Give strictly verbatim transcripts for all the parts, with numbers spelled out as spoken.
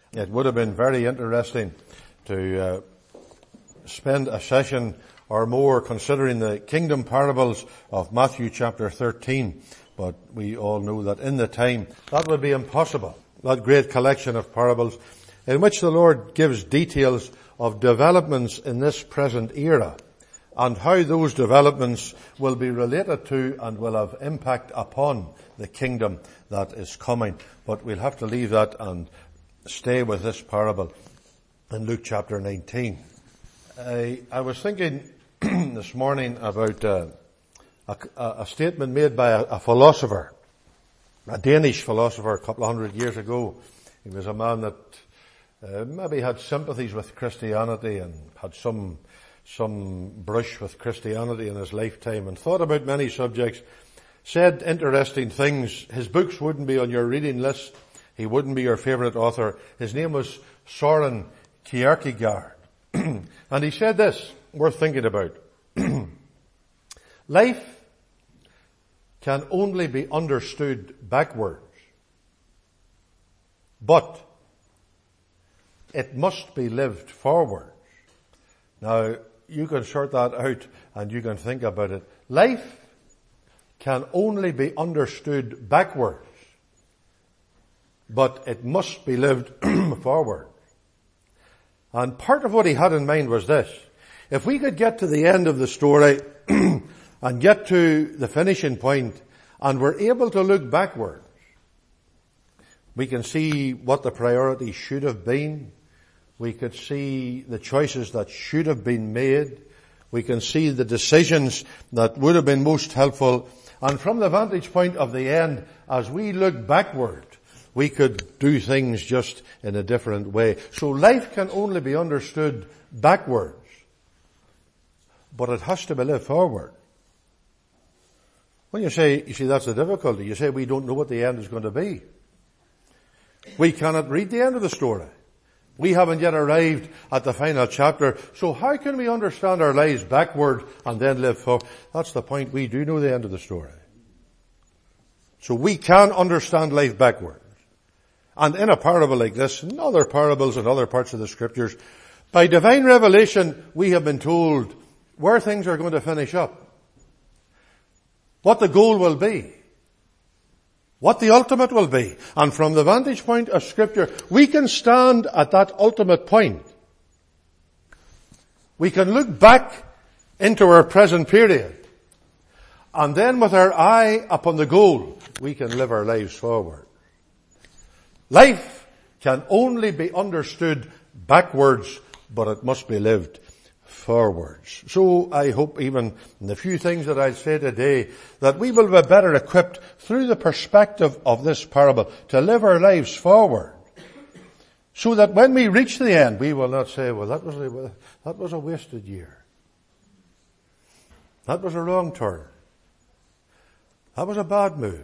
It would have been very interesting to uh, spend a session or more considering the kingdom parables of Matthew chapter thirteen. But we all know that in the time that would be impossible. That great collection of parables in which the Lord gives details of developments in this present era and how those developments will be related to and will have impact upon the kingdom that is coming. But we'll have to leave that and stay with this parable in Luke chapter nineteen. I, I was thinking this morning about uh, a, a statement made by a, a philosopher, a Danish philosopher a couple of hundred years ago. He was a man that uh, maybe had sympathies with Christianity and had some some brush with Christianity in his lifetime and thought about many subjects, said interesting things. His books wouldn't be on your reading list. He wouldn't be your favorite author. His name was Soren Kierkegaard. And he said this, worth thinking about. Life can only be understood backwards, but it must be lived forwards. Now, you can sort that out and you can think about it. Life can only be understood backwards, but it must be lived forward. And part of what he had in mind was this. If we could get to the end of the story and get to the finishing point and we're able to look backwards, we can see what the priorities should have been. We could see the choices that should have been made. We can see the decisions that would have been most helpful. And from the vantage point of the end, as we look backward, we could do things just in a different way. So life can only be understood backwards, but it has to be lived forward. When you say, you see, that's the difficulty. You say we don't know what the end is going to be. We cannot read the end of the story. We haven't yet arrived at the final chapter. So how can we understand our lives backward and then live forward? That's the point. We do know the end of the story. So we can understand life backwards. And in a parable like this, and other parables and other parts of the scriptures, by divine revelation, we have been told where things are going to finish up, what the goal will be, what the ultimate will be. And from the vantage point of scripture, we can stand at that ultimate point. We can look back into our present period. And then with our eye upon the goal, we can live our lives forward. Life can only be understood backwards, but it must be lived forwards. So I hope even in the few things that I say today, that we will be better equipped through the perspective of this parable to live our lives forward. So that when we reach the end, we will not say, well, that was a, that was a wasted year. That was a wrong turn. That was a bad move.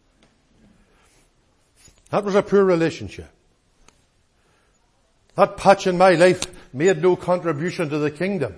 That was a poor relationship. That patch in my life made no contribution to the kingdom.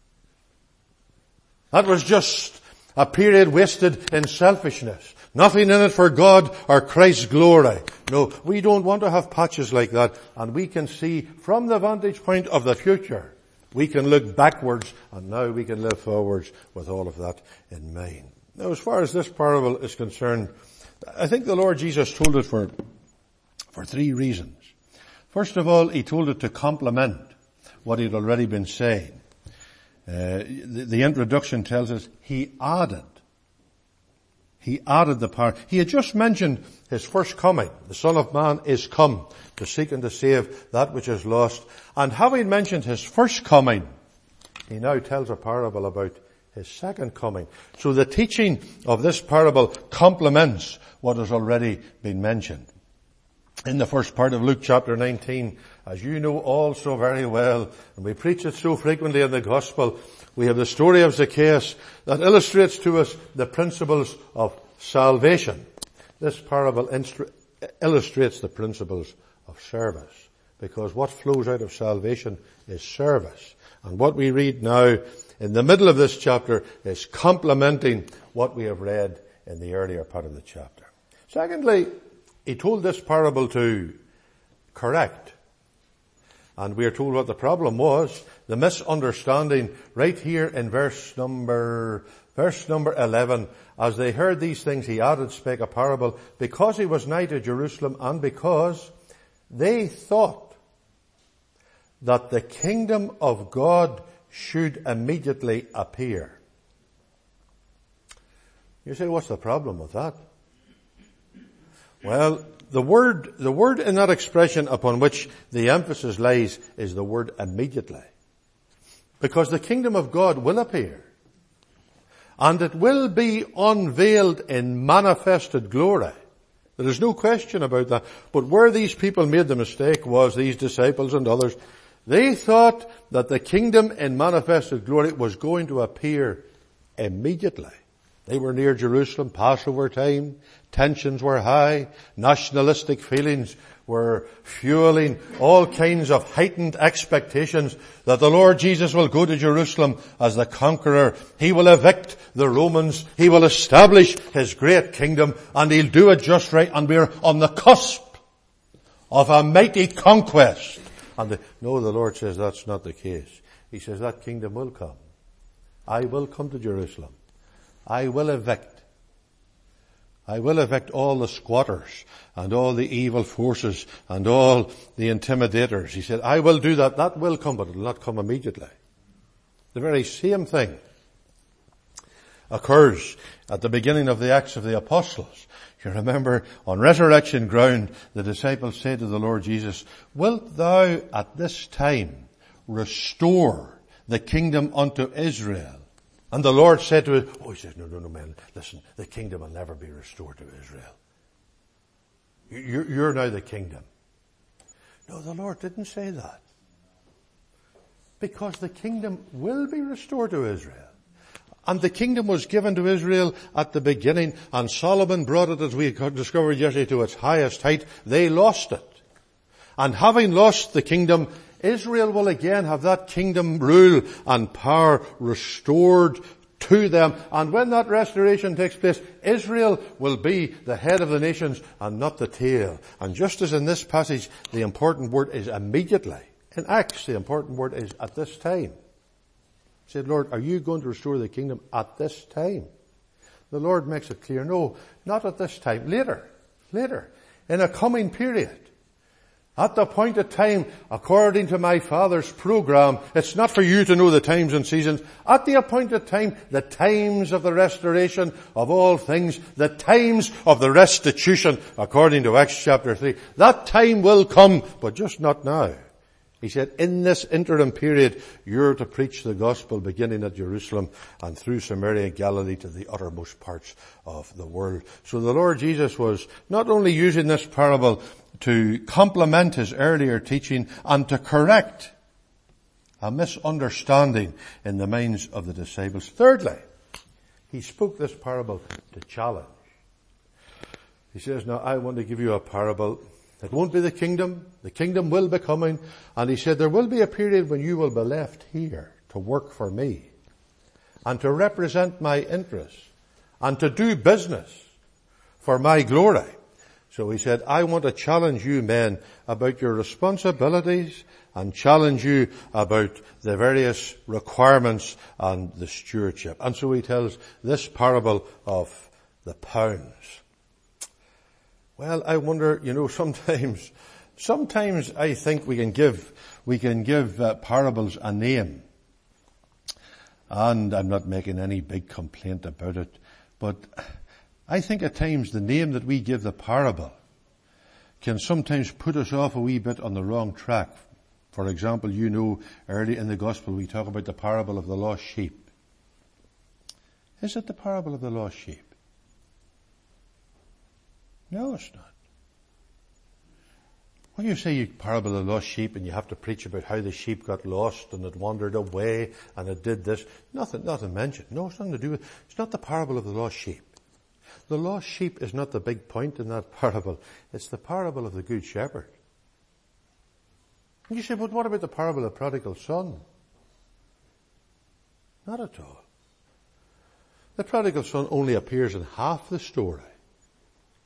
That was just a period wasted in selfishness. Nothing in it for God or Christ's glory. No, we don't want to have patches like that. And we can see from the vantage point of the future, we can look backwards and now we can live forwards with all of that in mind. Now, as far as this parable is concerned, I think the Lord Jesus told it for For three reasons. First of all, he told it to complement what he'd already been saying. Uh, the, the introduction tells us he added. He added the part. He had just mentioned his first coming. The Son of Man is come to seek and to save that which is lost. And having mentioned his first coming, he now tells a parable about his second coming. So the teaching of this parable complements what has already been mentioned. In the first part of Luke chapter nineteen, as you know all so very well, and we preach it so frequently in the gospel, we have the story of Zacchaeus that illustrates to us the principles of salvation. This parable instru- illustrates the principles of service, because what flows out of salvation is service. And what we read now in the middle of this chapter is complementing what we have read in the earlier part of the chapter. Secondly, he told this parable to correct And we are told what the problem was. The misunderstanding right here in verse number, verse number eleven. As they heard these things, he added, spake a parable, because he was nigh to Jerusalem, and because they thought that the kingdom of God should immediately appear. You say, what's the problem with that? Well, the word, the word in that expression upon which the emphasis lies is the word immediately. Because the kingdom of God will appear. And it will be unveiled in manifested glory. There is no question about that. But where these people made the mistake was, these disciples and others, they thought that the kingdom in manifested glory was going to appear immediately. They were near Jerusalem, Passover time, tensions were high, nationalistic feelings were fueling all kinds of heightened expectations that the Lord Jesus will go to Jerusalem as the conqueror. He will evict the Romans. He will establish his great kingdom, and he'll do it just right. And we're on the cusp of a mighty conquest. And the, no, the Lord says that's not the case. He says that kingdom will come. I will come to Jerusalem. I will evict. I will evict all the squatters and all the evil forces and all the intimidators. He said, I will do that. That will come, but it will not come immediately. The very same thing occurs at the beginning of the Acts of the Apostles. You remember, on resurrection ground, the disciples said to the Lord Jesus, wilt thou at this time restore the kingdom unto Israel? And the Lord said to us, oh, he says, no, no, no, man, listen, the kingdom will never be restored to Israel. You're, you're now the kingdom. No, the Lord didn't say that. Because the kingdom will be restored to Israel. And the kingdom was given to Israel at the beginning, and Solomon brought it, as we discovered yesterday, to its highest height. They lost it. And having lost the kingdom, Israel will again have that kingdom rule and power restored to them. And when that restoration takes place, Israel will be the head of the nations and not the tail. And just as in this passage, the important word is immediately. In Acts, the important word is at this time. He said, Lord, are you going to restore the kingdom at this time? The Lord makes it clear, no, not at this time. Later, later, in a coming period. At the appointed time, according to my Father's program, it's not for you to know the times and seasons. At the appointed time, the times of the restoration of all things, the times of the restitution, according to Acts chapter three. That time will come, but just not now. He said, in this interim period, you're to preach the gospel beginning at Jerusalem and through Samaria and Galilee to the uttermost parts of the world. So the Lord Jesus was not only using this parable to complement his earlier teaching and to correct a misunderstanding in the minds of the disciples. Thirdly, he spoke this parable to challenge. He says, now I want to give you a parable. It won't be the kingdom. The kingdom will be coming. And he said, there will be a period when you will be left here to work for me and to represent my interests and to do business for my glory. So he said, I want to challenge you men about your responsibilities and challenge you about the various requirements and the stewardship. And so he tells this parable of the pounds. Well, I wonder, you know, sometimes, sometimes I think we can give, we can give uh, parables a name. And I'm not making any big complaint about it, but I think at times the name that we give the parable can sometimes put us off a wee bit on the wrong track. For example, you know, early in the gospel we talk about the parable of the lost sheep. Is it the parable of the lost sheep? No, it's not. When you say you parable of the lost sheep and you have to preach about how the sheep got lost and it wandered away and it did this, nothing, nothing mentioned. No, it's nothing to do with, it's not the parable of the lost sheep. The lost sheep is not the big point in that parable. It's the parable of the good shepherd. And you say, but what about the parable of the prodigal son? Not at all. The prodigal son only appears in half the story.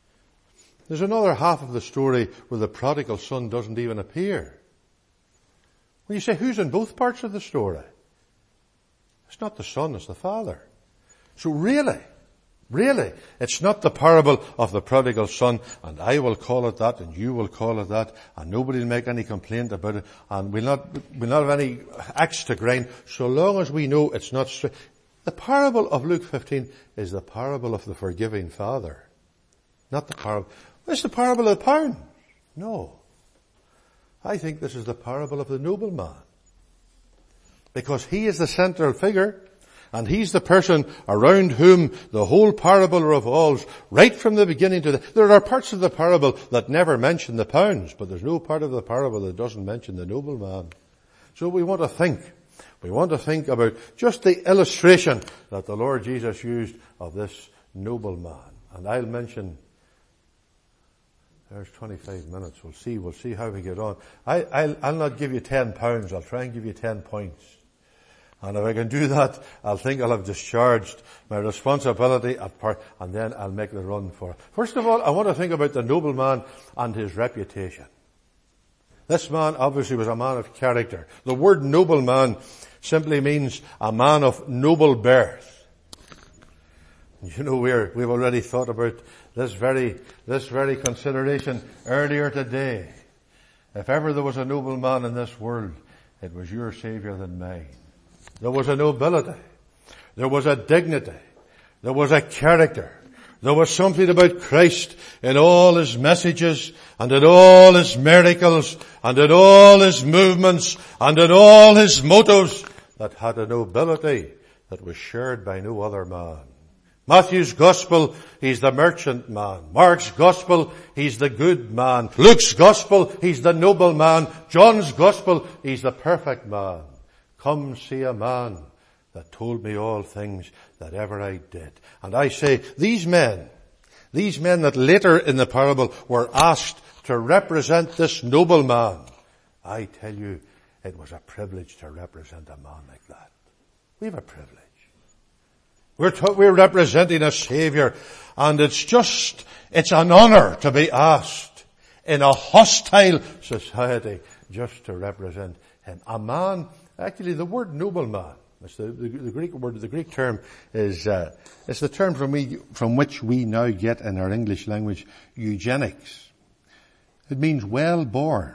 There's another half of the story where the prodigal son doesn't even appear. When you say, who's in both parts of the story? It's not the Son, it's the Father. So really, really, it's not the parable of the prodigal son, and I will call it that, and you will call it that, and nobody will make any complaint about it, and we'll not, we'll not have any axe to grind, so long as we know it's not straight. The parable of Luke fifteen is the parable of the forgiving Father. Not the parable. It's the parable of the pound. No. I think this is the parable of the nobleman. Because he is the central figure, and he's the person around whom the whole parable revolves, right from the beginning to the... There are parts of the parable that never mention the pounds, but there's no part of the parable that doesn't mention the nobleman. So we want to think. We want to think about just the illustration that the Lord Jesus used of this nobleman. And I'll mention... There's twenty-five minutes. We'll see. We'll see how we get on. I, I'll, I'll not give you ten pounds. I'll try and give you ten points. And if I can do that, I'll think I'll have discharged my responsibility at part, and then I'll make the run for it. First of all, I want to think about the nobleman and his reputation. This man obviously was a man of character. The word nobleman simply means a man of noble birth. You know, we're, we've already thought about this very, this very consideration earlier today. If ever there was a nobleman in this world, it was your Savior than mine. There was a nobility. There was a dignity. There was a character. There was something about Christ in all his messages and in all his miracles and in all his movements and in all his motives that had a nobility that was shared by no other man. Matthew's gospel, he's the merchant man. Mark's gospel, he's the good man. Luke's gospel, he's the noble man. John's gospel, he's the perfect man. Come see a man that told me all things that ever I did. And I say, these men, these men that later in the parable were asked to represent this noble man, I tell you, it was a privilege to represent a man like that. We have a privilege. We're, t- we're representing a Savior, and it's just, it's an honor to be asked in a hostile society just to represent him. A man, actually the word nobleman, it's the, the, the Greek word, the Greek term is, uh, it's the term from we, from which we now get in our English language eugenics. It means well born.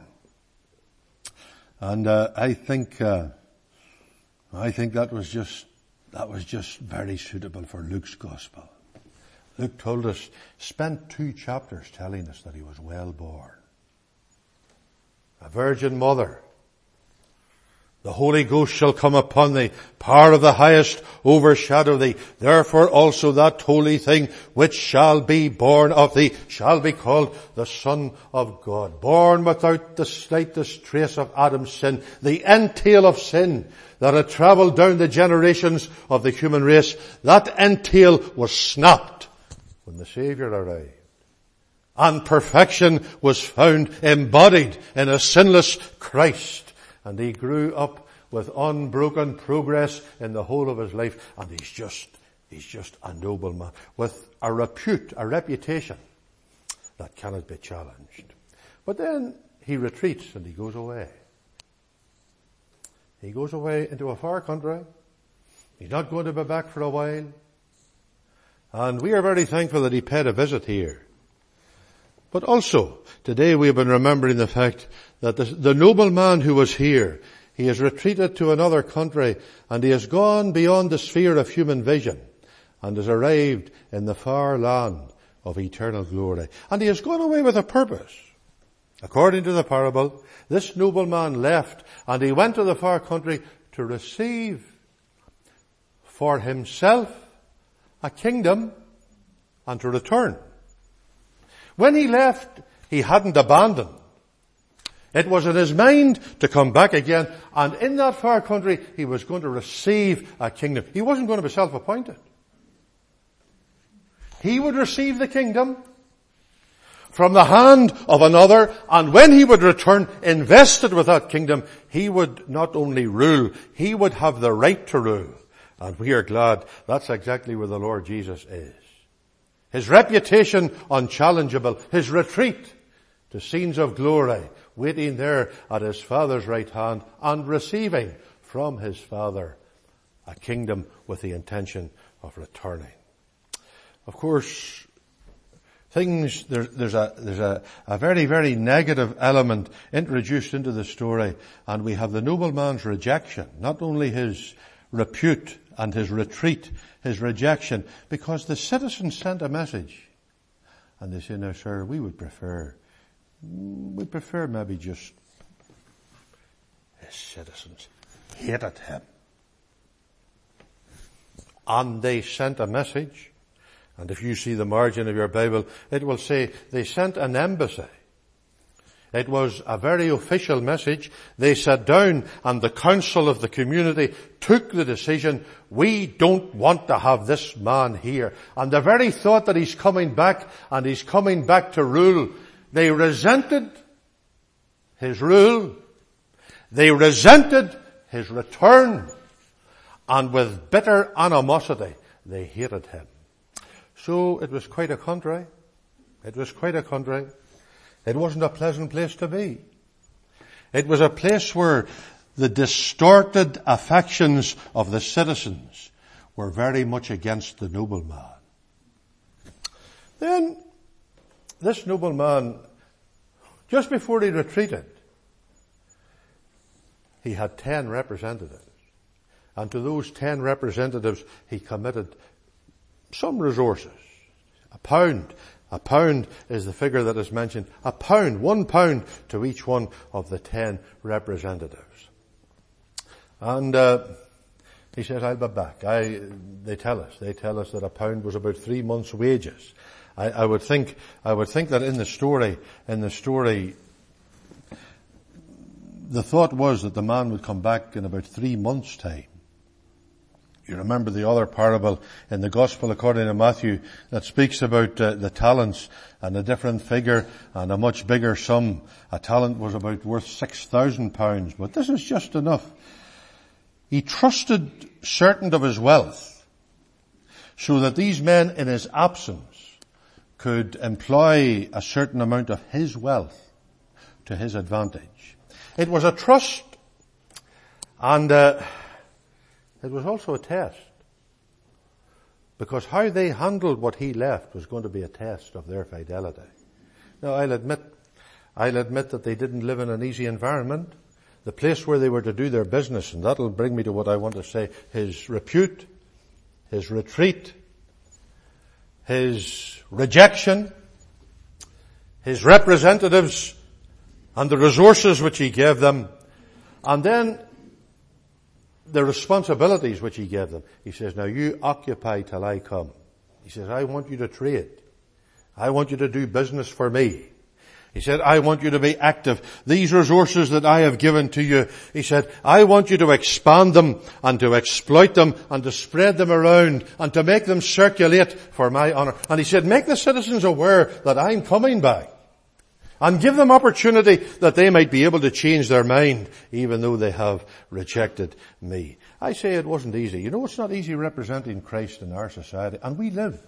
And, uh, I think, uh, I think that was just, That was just very suitable for Luke's gospel. Luke told us, spent two chapters telling us that he was well born. A virgin mother. The Holy Ghost shall come upon thee. Power of the highest overshadow thee. Therefore also that holy thing which shall be born of thee shall be called the Son of God. Born without the slightest trace of Adam's sin. The entail of sin that had travelled down the generations of the human race. That entail was snapped when the Saviour arrived. And perfection was found embodied in a sinless Christ. And he grew up with unbroken progress in the whole of his life. And he's just, he's just a noble man with a repute, a reputation that cannot be challenged. But then he retreats and he goes away. He goes away into a far country. He's not going to be back for a while. And we are very thankful that he paid a visit here. But also, today we have been remembering the fact that the, the nobleman who was here, he has retreated to another country and he has gone beyond the sphere of human vision and has arrived in the far land of eternal glory. And he has gone away with a purpose. According to the parable, this nobleman left and he went to the far country to receive for himself a kingdom and to return. When he left, he hadn't abandoned. It was in his mind to come back again, and in that far country, he was going to receive a kingdom. He wasn't going to be self-appointed. He would receive the kingdom from the hand of another, and when he would return invested with that kingdom, he would not only rule, he would have the right to rule. And we are glad that's exactly where the Lord Jesus is. His reputation unchallengeable, his retreat to scenes of glory waiting there at his Father's right hand and receiving from his Father a kingdom with the intention of returning. Of course, things, there, there's a, there's a, a very, very negative element introduced into the story, and we have the nobleman's rejection, not only his repute and his retreat, his rejection, because the citizens sent a message, and they say, "Now, sir, we would prefer, we prefer maybe just," his citizens hated him. And they sent a message. And if you see the margin of your Bible, it will say they sent an embassy. It was a very official message. They sat down and the council of the community took the decision, we don't want to have this man here. And the very thought that he's coming back and he's coming back to rule, they resented his rule. They resented his return. And with bitter animosity, they hated him. So it was quite a country. It was quite a country. It wasn't a pleasant place to be. It was a place where the distorted affections of the citizens were very much against the nobleman. Then, this nobleman, just before he retreated, he had ten representatives. And to those ten representatives, he committed some resources. A pound. A pound is the figure that is mentioned. A pound, one pound to each one of the ten representatives. And uh, he says, I'll be back. I, they tell us, they tell us that a pound was about three months' wages. I, I would think, I would think that in the story, in the story, the thought was that the man would come back in about three months' time. You remember the other parable in the Gospel according to Matthew that speaks about uh, the talents and a different figure and a much bigger sum. A talent was about worth six thousand pounds, but this is just enough. He trusted certain of his wealth so that these men in his absence could employ a certain amount of his wealth to his advantage. It was a trust, and uh, it was also a test, because how they handled what he left was going to be a test of their fidelity. Now, I'll admit, I'll admit that they didn't live in an easy environment. The place where they were to do their business, and that'll bring me to what I want to say, his repute, his retreat, his rejection, his representatives, and the resources which he gave them, and then the responsibilities which he gave them. He says, now you occupy till I come. He says, I want you to trade. I want you to do business for me. He said, I want you to be active. These resources that I have given to you, he said, I want you to expand them and to exploit them and to spread them around and to make them circulate for my honor. And he said, make the citizens aware that I'm coming back. And give them opportunity that they might be able to change their mind, even though they have rejected me. I say it wasn't easy. You know, it's not easy representing Christ in our society. And we live.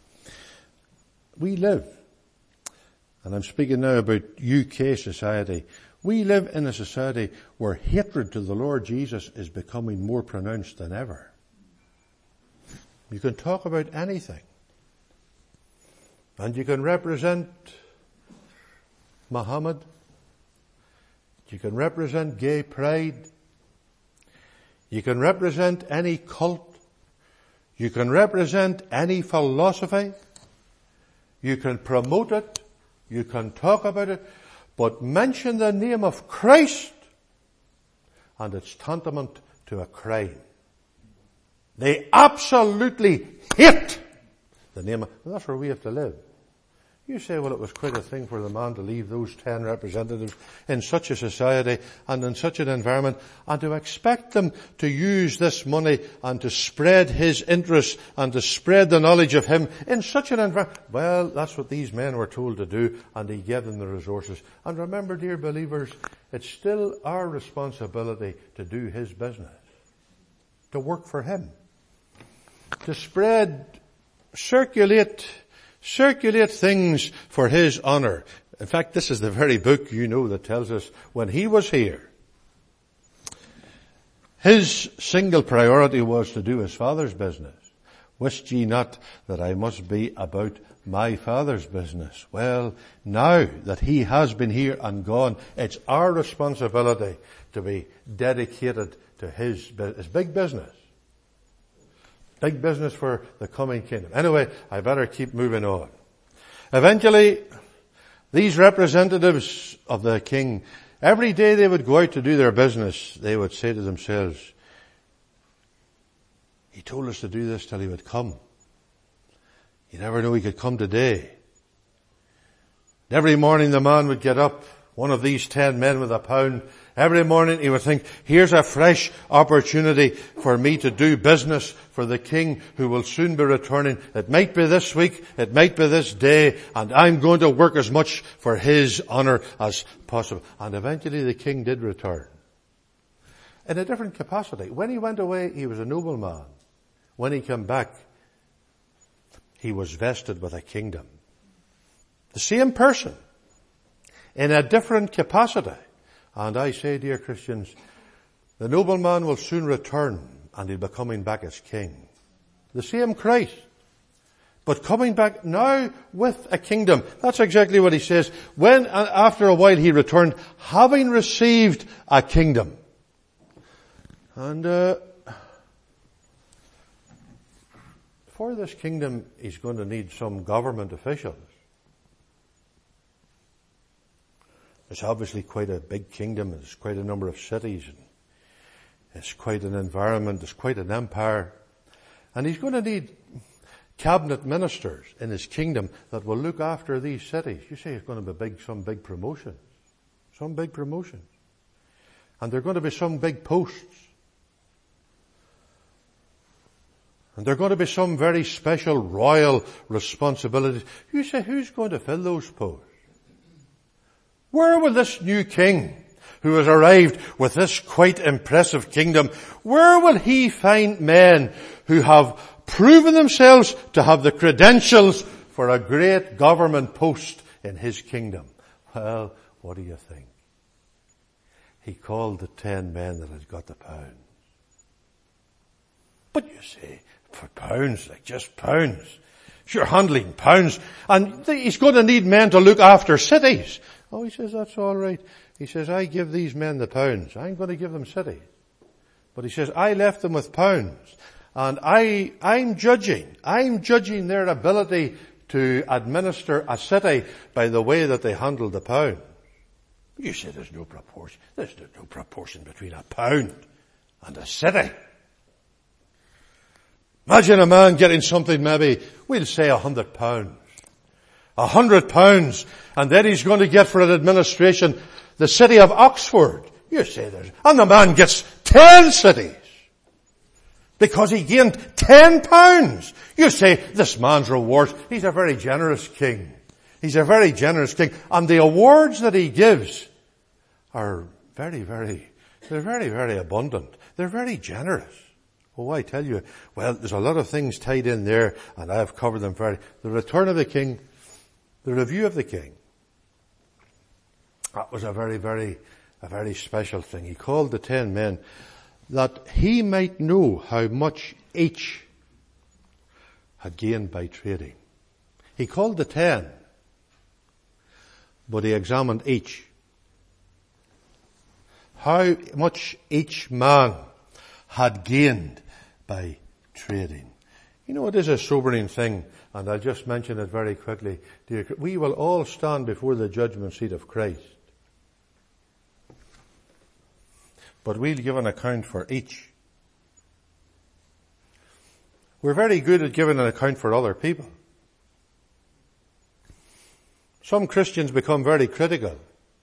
We live. And I'm speaking now about U K society. We live in a society where hatred to the Lord Jesus is becoming more pronounced than ever. You can talk about anything. And you can represent Muhammad. You can represent gay pride. You can represent any cult. You can represent any philosophy. You can promote it. You can talk about it. But mention the name of Christ and it's tantamount to a crime. They absolutely hate the name of, and that's where we have to live. You say, well, it was quite a thing for the man to leave those ten representatives in such a society and in such an environment and to expect them to use this money and to spread his interests and to spread the knowledge of him in such an environment. Well, that's what these men were told to do, and he gave them the resources. And remember, dear believers, it's still our responsibility to do his business, to work for him, to spread, circulate, Circulate things for his honor. In fact, this is the very book, you know, that tells us when he was here, his single priority was to do his Father's business. Wist ye not that I must be about my Father's business? Well, now that he has been here and gone, it's our responsibility to be dedicated to his, his big business. Big business for the coming kingdom. Anyway, I better keep moving on. Eventually, these representatives of the king, every day they would go out to do their business, they would say to themselves, he told us to do this till he would come. You never know, he could come today. Every morning the man would get up, one of these ten men with a pound. Every morning he would think, here's a fresh opportunity for me to do business for the king who will soon be returning. It might be this week, it might be this day, and I'm going to work as much for his honor as possible. And eventually the king did return. In a different capacity. When he went away, he was a nobleman. When he came back, he was vested with a kingdom. The same person, in a different capacity. And I say, dear Christians, the nobleman will soon return and he'll be coming back as king. The same Christ, but coming back now with a kingdom. That's exactly what he says. When, after a while he returned, having received a kingdom. And, uh, for this kingdom, he's going to need some government officials. It's obviously quite a big kingdom. There's quite a number of cities. And it's quite an environment. It's quite an empire. And he's going to need cabinet ministers in his kingdom that will look after these cities. You say it's going to be big, some big promotions. Some big promotions. And there are going to be some big posts. And there are going to be some very special royal responsibilities. You say, who's going to fill those posts? Where will this new king, who has arrived with this quite impressive kingdom, where will he find men who have proven themselves to have the credentials for a great government post in his kingdom? Well, what do you think? He called the ten men that had got the pounds. But you say, for pounds, like just pounds. Sure, handling pounds. And he's going to need men to look after cities. Oh, he says, that's all right. He says, I give these men the pounds. I'm going to give them cities. But he says, I left them with pounds. And I, I'm judging. I'm judging their ability to administer a city by the way that they handle the pound. You say there's no proportion. There's no proportion between a pound and a city. Imagine a man getting something, maybe, we'll say a hundred pounds. A hundred pounds, and then he's going to get for an administration the city of Oxford. You say there's, and the man gets ten cities because he gained ten pounds. You say this man's rewards. He's a very generous king. He's a very generous king, and the awards that he gives are very, very, they're very, very abundant. They're very generous. Oh, I tell you, well, there's a lot of things tied in there, and I've covered them very. The return of the king. The review of the king. That was a very, very, a very special thing. He called the ten men that he might know how much each had gained by trading. He called the ten, but he examined each. How much each man had gained by trading. You know, it is a sobering thing. And I'll just mention it very quickly. Dear, we will all stand before the judgment seat of Christ. But we'll give an account for each. We're very good at giving an account for other people. Some Christians become very critical.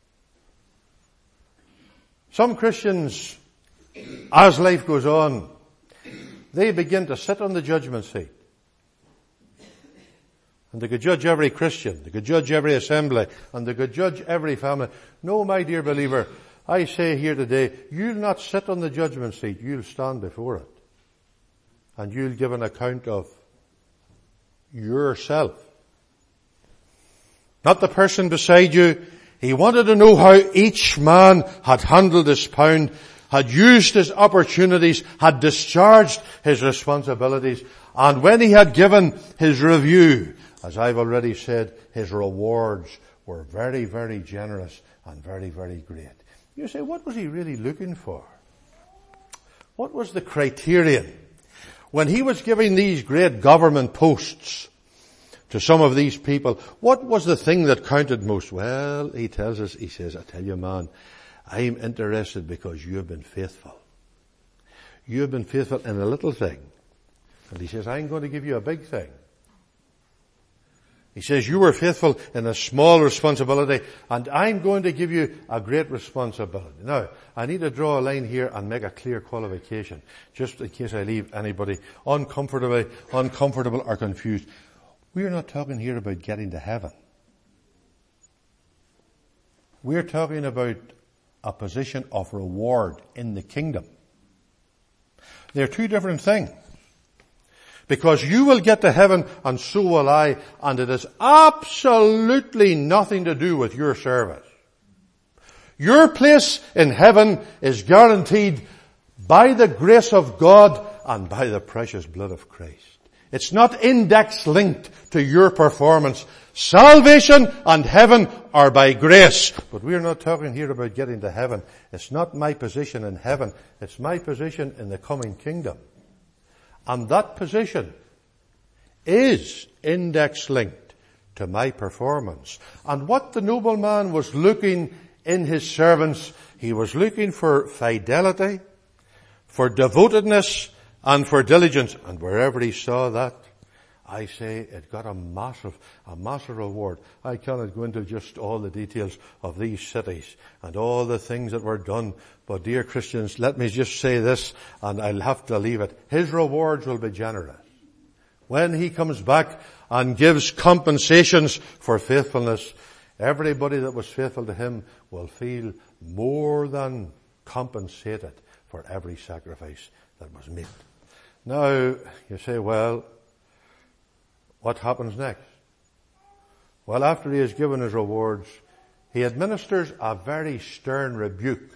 Some Christians, as life goes on, they begin to sit on the judgment seat. And they could judge every Christian. They could judge every assembly. And they could judge every family. No, my dear believer, I say here today, you'll not sit on the judgment seat. You'll stand before it. And you'll give an account of yourself. not the person beside you. He wanted to know how each man had handled his pound, had used his opportunities, had discharged his responsibilities, and when he had given his review, as I've already said, his rewards were very, very generous and very, very great. You say, what was he really looking for? What was the criterion? When he was giving these great government posts to some of these people, what was the thing that counted most? Well, he tells us, he says, I tell you, man, I'm interested because you have been faithful. You have been faithful in a little thing. And he says, I'm going to give you a big thing. He says, you were faithful in a small responsibility, and I'm going to give you a great responsibility. Now, I need to draw a line here and make a clear qualification, just in case I leave anybody uncomfortable, uncomfortable or confused. We're not talking here about getting to heaven. We're talking about a position of reward in the kingdom. They're two different things. Because you will get to heaven and so will I, and it has absolutely nothing to do with your service. Your place in heaven is guaranteed by the grace of God and by the precious blood of Christ. It's not index linked to your performance. Salvation and heaven are by grace. But we're not talking here about getting to heaven. It's not my position in heaven. It's my position in the coming kingdom. And that position is index linked to my performance. And what the nobleman was looking in his servants, he was looking for fidelity, for devotedness, and for diligence. And wherever he saw that, I say it got a massive, a massive reward. I cannot go into just all the details of these cities and all the things that were done. But dear Christians, let me just say this, and I'll have to leave it. His rewards will be generous. When he comes back and gives compensations for faithfulness, everybody that was faithful to him will feel more than compensated for every sacrifice that was made. Now, you say, well, what happens next? Well, after he has given his rewards, he administers a very stern rebuke.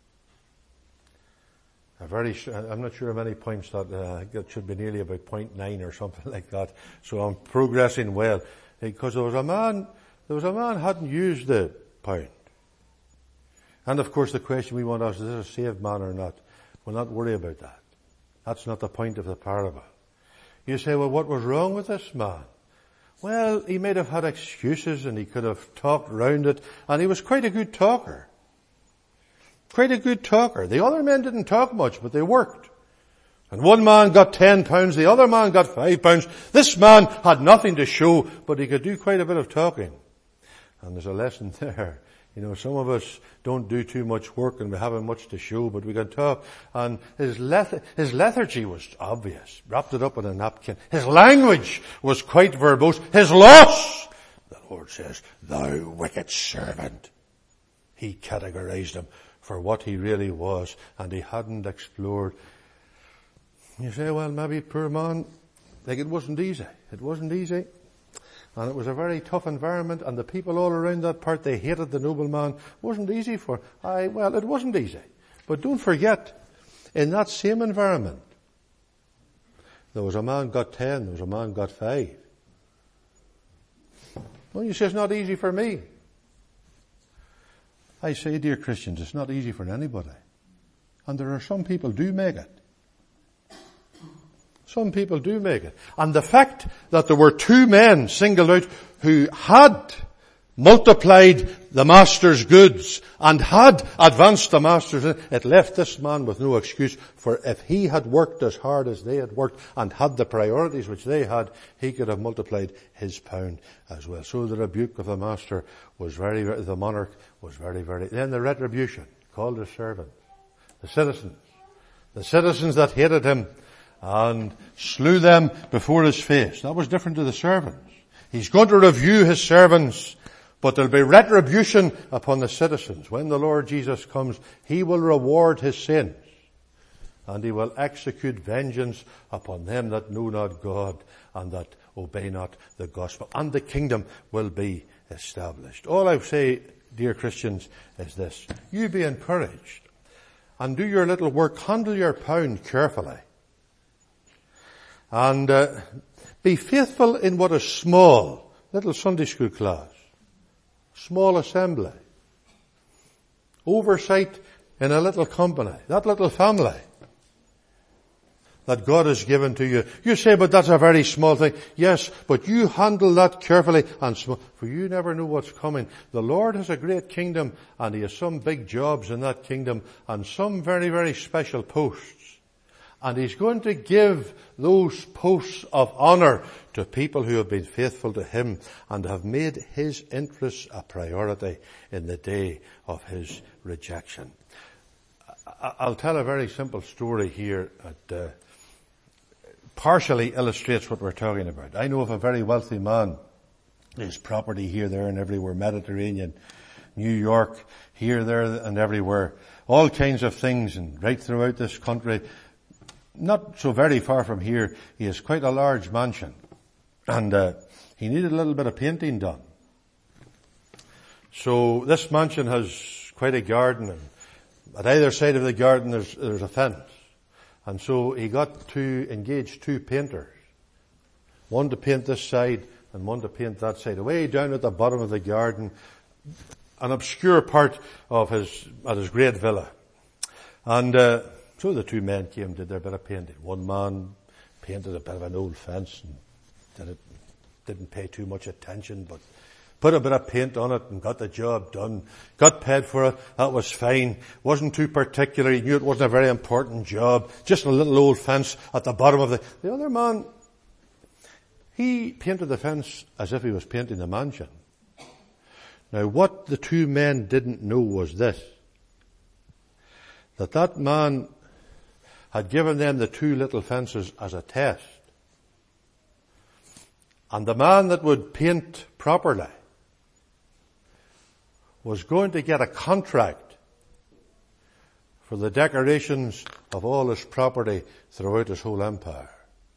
A very, I'm not sure how many points that, uh, it should be nearly about point nine or something like that. So I'm progressing well. Because there was a man, there was a man who hadn't used the pound. And of course the question we want to ask, is this a saved man or not? We'll not worry about that. That's not the point of the parable. You say, well, what was wrong with this man? Well, he might have had excuses and he could have talked round it, and he was quite a good talker. Quite a good talker. The other men didn't talk much, but they worked. And one man got ten pounds, the other man got five pounds. This man had nothing to show, but he could do quite a bit of talking. And there's a lesson there. You know, some of us don't do too much work and we haven't much to show, but we can talk. And his, leth- his lethargy was obvious. Wrapped it up in a napkin. His language was quite verbose. His loss, the Lord says, thou wicked servant. He categorized him for what he really was, and he hadn't explored. You say, well, maybe poor man, like it wasn't easy. It wasn't easy. And it was a very tough environment, and the people all around that part, they hated the nobleman. It wasn't easy for, I, well, it wasn't easy. But don't forget, in that same environment, there was a man got ten, there was a man got five. Well, you say it's not easy for me. I say, dear Christians, it's not easy for anybody. And there are some people do make it. Some people do make it. And the fact that there were two men singled out who had multiplied the master's goods and had advanced the master's, it left this man with no excuse. For if he had worked as hard as they had worked and had the priorities which they had, he could have multiplied his pound as well. So the rebuke of the master was very, very the monarch was very, very, then the retribution called his servants, the citizens, the citizens that hated him, and slew them before his face. That was different to the servants. He's going to review his servants, but there'll be retribution upon the citizens. When the Lord Jesus comes, he will reward his sins, and he will execute vengeance upon them that know not God and that obey not the gospel. And the kingdom will be established. All I say, dear Christians, is this. You be encouraged and do your little work. Handle your pound carefully. And uh, be faithful in what is small. Little Sunday school class. Small assembly. Oversight in a little company. That little family that God has given to you. You say, but that's a very small thing. Yes, but you handle that carefully and small, for you never know what's coming. The Lord has a great kingdom and He has some big jobs in that kingdom and some very, very special posts. And He's going to give those posts of honor to people who have been faithful to Him and have made His interests a priority in the day of His rejection. I'll tell a very simple story here that uh, partially illustrates what we're talking about. I know of a very wealthy man. His property here, there and everywhere, Mediterranean, New York, here, there and everywhere. All kinds of things and right throughout this country. Not so very far from here, he has quite a large mansion. And uh, he needed a little bit of painting done. So this mansion has quite a garden, and at either side of the garden there's, there's a fence. And so he got to engage two painters. One to paint this side and one to paint that side. Away down at the bottom of the garden, an obscure part of his, at his great villa. And, uh, so the two men came, did their bit of painting. One man painted a bit of an old fence and did it, didn't pay too much attention, but put a bit of paint on it and got the job done. Got paid for it. That was fine. Wasn't too particular. He knew it wasn't a very important job. Just a little old fence at the bottom of the... The other man, he painted the fence as if he was painting the mansion. Now what the two men didn't know was this. That that man had given them the two little fences as a test. And the man that would paint properly was going to get a contract for the decorations of all his property throughout his whole empire.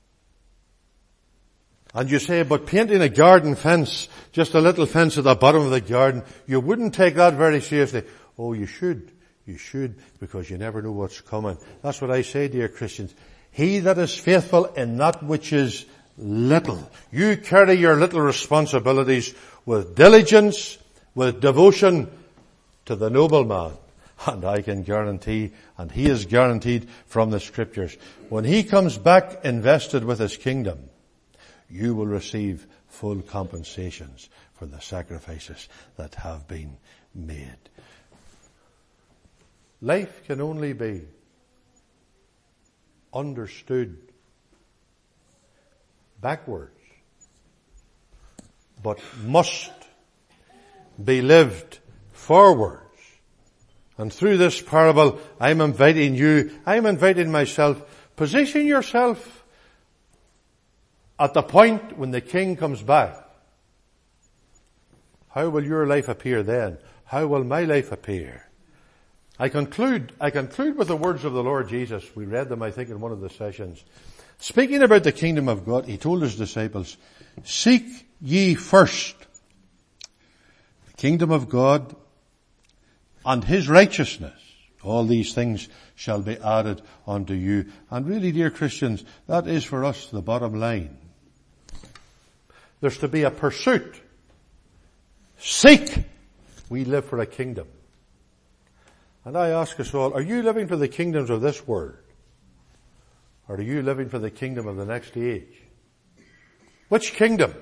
And you say, but painting a garden fence, just a little fence at the bottom of the garden, you wouldn't take that very seriously. Oh, you should. You should, because you never know what's coming. That's what I say, dear Christians. He that is faithful in that which is little. You carry your little responsibilities with diligence, with devotion to the nobleman. And I can guarantee, and he is guaranteed from the Scriptures, when he comes back invested with his kingdom, you will receive full compensations for the sacrifices that have been made. Life can only be understood backwards, but must be lived forwards. And through this parable, I'm inviting you, I'm inviting myself, position yourself at the point when the King comes back. How will your life appear then? How will my life appear? I conclude, I conclude with the words of the Lord Jesus. We read them, I think, in one of the sessions. Speaking about the kingdom of God, He told His disciples, seek ye first the kingdom of God and His righteousness. All these things shall be added unto you. And really, dear Christians, that is for us the bottom line. There's to be a pursuit. Seek. We live for a kingdom. And I ask us all, are you living for the kingdoms of this world? Or are you living for the kingdom of the next age? Which kingdom?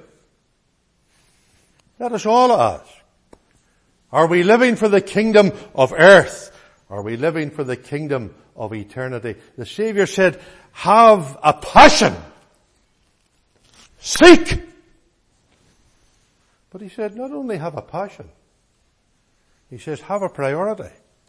Let us all ask. Are we living for the kingdom of earth? Are we living for the kingdom of eternity? The Savior said, have a passion. Seek. But He said, not only have a passion. He says, have a priority.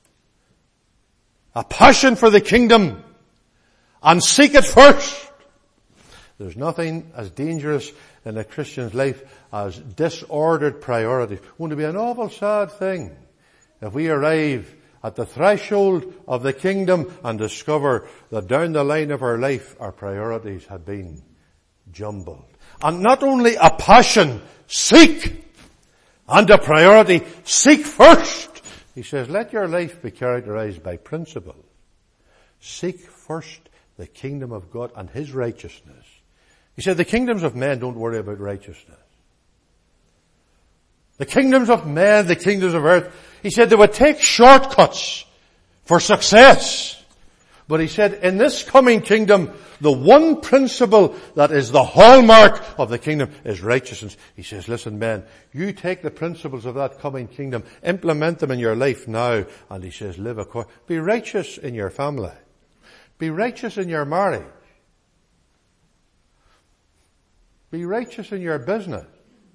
A passion for the kingdom. And seek it first. There's nothing as dangerous in a Christian's life as disordered priorities. It won't be an awful sad thing if we arrive at the threshold of the kingdom and discover that down the line of our life our priorities have been jumbled. And not only a passion, seek, And a priority, seek first. He says, let your life be characterized by principle. Seek first the kingdom of God and His righteousness. He said, the kingdoms of men don't worry about righteousness. The kingdoms of men, the kingdoms of earth, he said they would take shortcuts for success. But he said, in this coming kingdom, the one principle that is the hallmark of the kingdom is righteousness. He says, listen men, you take the principles of that coming kingdom, implement them in your life now, and he says, live according. Be righteous in your family. Be righteous in your marriage. Be righteous in your business.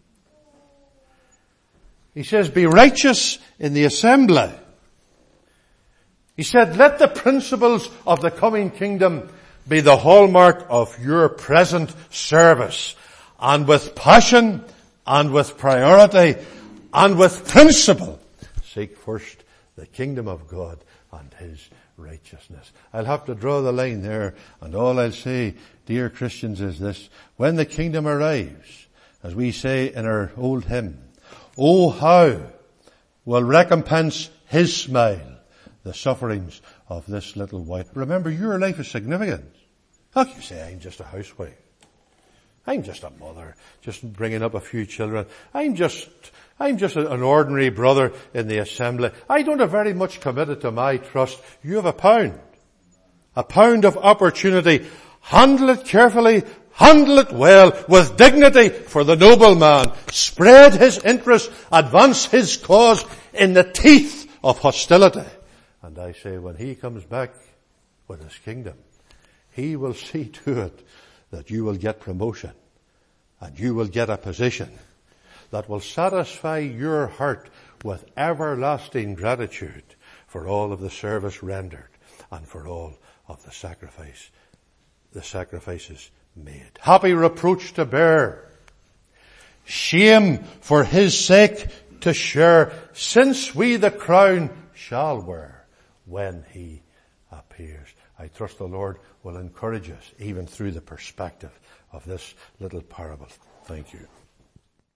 He says, be righteous in the assembly. He said, let the principles of the coming kingdom be the hallmark of your present service. And with passion, and with priority, and with principle, seek first the kingdom of God and His righteousness. I'll have to draw the line there, and all I'll say, dear Christians, is this. When the kingdom arrives, as we say in our old hymn, oh, how will recompense His smile the sufferings of this little while. Remember, your life is significant. How can you say, I'm just a housewife? I'm just a mother, just bringing up a few children. I'm just, I'm just an ordinary brother in the assembly. I don't have very much committed to my trust. You have a pound. A pound of opportunity. Handle it carefully. Handle it well, with dignity for the noble man. Spread his interest, advance his cause in the teeth of hostility. And I say, when He comes back with His kingdom, He will see to it that you will get promotion and you will get a position that will satisfy your heart with everlasting gratitude for all of the service rendered and for all of the sacrifice, the sacrifices made. Happy reproach to bear, shame for His sake to share, since we the crown shall wear when He appears. I trust the Lord will encourage us even through the perspective of this little parable. Thank you.